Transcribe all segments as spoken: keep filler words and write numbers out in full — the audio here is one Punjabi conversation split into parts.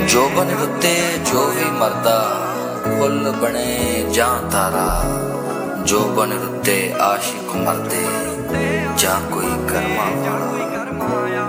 ਜੋਬਨ ਰੁੱਤੇ ਜੋ ਵੀ ਮਰਦਾ ਫੁੱਲ ਬਣੇ ਜਾਂ ਤਾਰਾ। ਜੋਬਨ ਰੁੱਤੇ ਆਸ਼ਿਕ ਮਰਦੇ ਜਾਂ ਕੋਈ ਕਰਮਾਂ ਵਾਲਾ।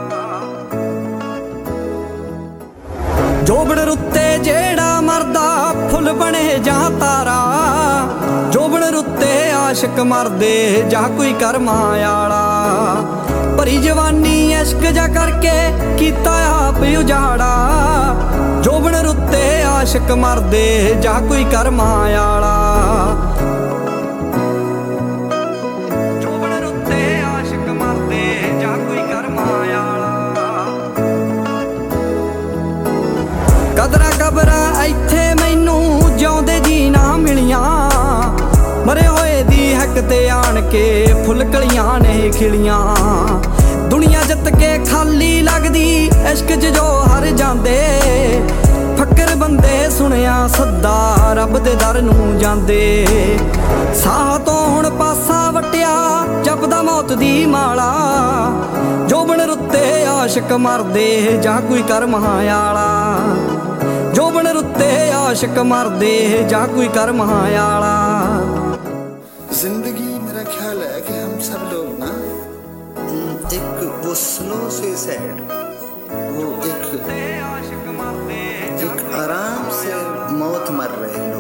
ਜੋਬਨ ਰੁੱਤੇ ਜਿਹੜਾ ਮਰਦਾ ਫੁੱਲ ਬਣੇ ਜਾਂ ਤਾਰਾ। ਜੋਬਨ ਰੁੱਤੇ ਆਸ਼ਿਕ ਮਰਦੇ ਜਾਂ ਕੋਈ ਕਰਮਾਂ ਵਾਲਾ। ਭਰੀ ਜਵਾਨੀ ਇਸ਼ਕ ਜਾ ਕਰਕੇ ਕੀਤਾ ਆਪ ਉਜਾੜਾ। ਜੋਬਨ ਰੁੱਤੇ ਆਸ਼ਿਕ ਮਰਦੇ ਜਾਂ ਕੋਈ ਕਰਮਾਂ ਵਾਲਾ। ਜੋਬਨ ਰੁੱਤੇ ਆਸ਼ਿਕ ਮਰਦੇ ਜਾਂ ਕੋਈ ਕਰਮਾਂ ਵਾਲਾ। ਕਦਰਾਂ ਕਬਰਾਂ ਇੱਥੇ ਮੈਨੂੰ ਜਿਉਂਦੇ ਜੀ ਨਾ ਮਿਲੀਆਂ। ਮਰੇ ਹੋਏ ਦੀ ਹੱਕ ਤੇ ਆਣ ਕੇ ਫੁੱਲ ਕਲੀਆਂ ਨੇ ਖਿਲੀਆਂ। ਦੁਨੀਆ ਜਿੱਤ ਕੇ ਖਾਲੀ ਲੱਗਦੀ ਇਸ਼ਕ 'ਚ ਜੋ ਹਰ ਜਾਂਦੇ। ਫੱਕਰ ਬੰਦੇ ਸੁਣਿਆ ਸੱਦਾ ਰੱਬ ਦੇ ਦਰ ਨੂੰ ਜਾਂਦੇ। ਸਾਹ ਤੋਂ ਹੁਣ ਪਾਸਾ ਵਟਿਆ ਜਪਦਾ ਮੌਤ ਦੀ ਮਾਲਾ। ਜੋਬਨ ਰੁੱਤੇ ਆਸ਼ਿਕ ਮਰਦੇ ਜਾਂ ਕੋਈ ਕਰਮਾਂ ਵਾਲਾ। ਜੋਬਨ ਰੁੱਤੇ ਆਸ਼ਿਕ मरदे जा कोई कर्म आला। जिंदगी मेरा ख्याल है कि हम सब लोग ना एक वो स्लो सुसाइड, वो एक एक आराम से मौत मर रहे लोग।